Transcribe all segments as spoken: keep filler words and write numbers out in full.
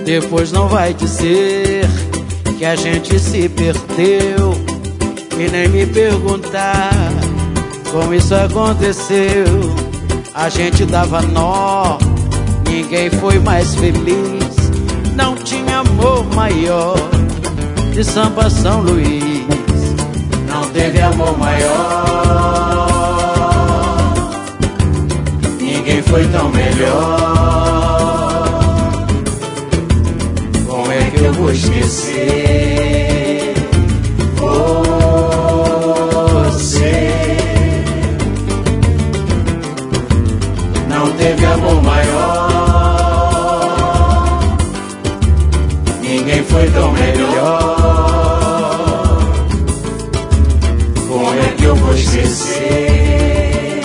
Depois não vai dizer que a gente se perdeu e nem me perguntar como isso aconteceu. A gente dava nó, ninguém foi mais feliz. Não tinha amor maior de Sampa São Luís. Não teve amor maior, ninguém foi tão melhor. Como é que eu vou esquecer você? Não teve amor maior, ninguém foi tão melhor. Como é que eu vou esquecer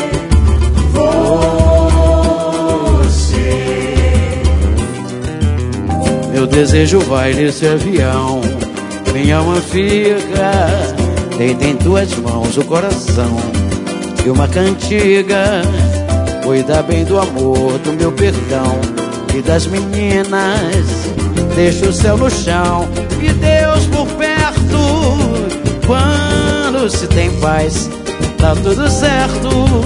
você? Meu desejo vai nesse avião, minha alma fica, deita em tuas mãos o coração e uma cantiga. Cuida bem do amor, do meu perdão e das meninas. Deixa o céu no chão e Deus por perto. Quando se tem paz, tá tudo certo.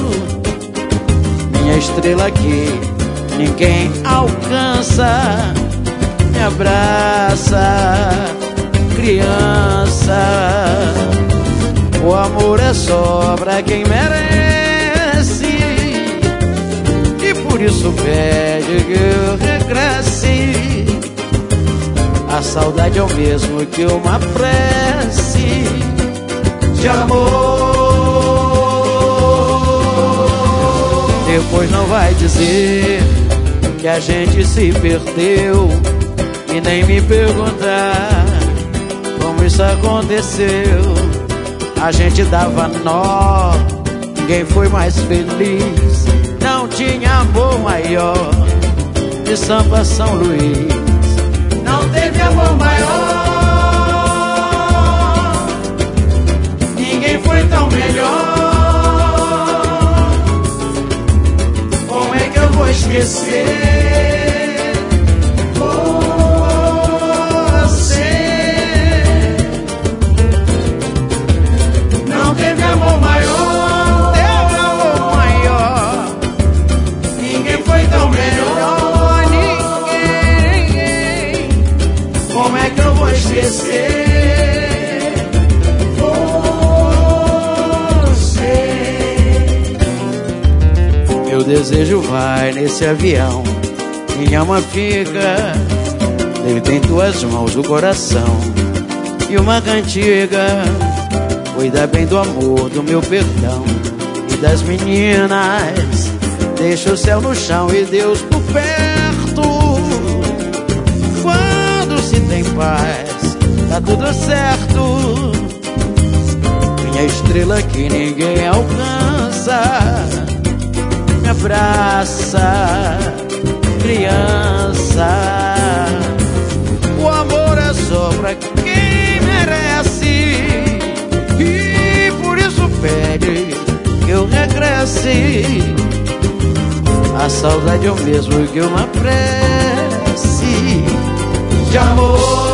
Minha estrela aqui ninguém alcança. Me abraça, criança. O amor é só pra quem merece, e por isso pede que eu regresse. A saudade é o mesmo que uma prece de amor. Depois não vai dizer que a gente se perdeu e nem me perguntar como isso aconteceu. A gente dava nó, ninguém foi mais feliz. Não tinha amor maior de Sampa São Luís. Não teve amor maior, ninguém foi tão melhor. Como é que eu vou esquecer você? Não teve amor maior, teve amor maior, ninguém foi tão melhor, ninguém. Como é que eu vou esquecer você? Meu desejo vai nesse avião, minha alma fica, deita em tuas mãos o coração e uma cantiga. Cuida bem do amor, do meu perdão e das meninas. Deixa o céu no chão e Deus por perto. Quando se tem paz, tá tudo certo. Minha estrela que ninguém alcança. Me abraça, criança. O amor é só pra quem merece, e por isso pede que eu regresse. A saudade é o mesmo que uma prece de amor.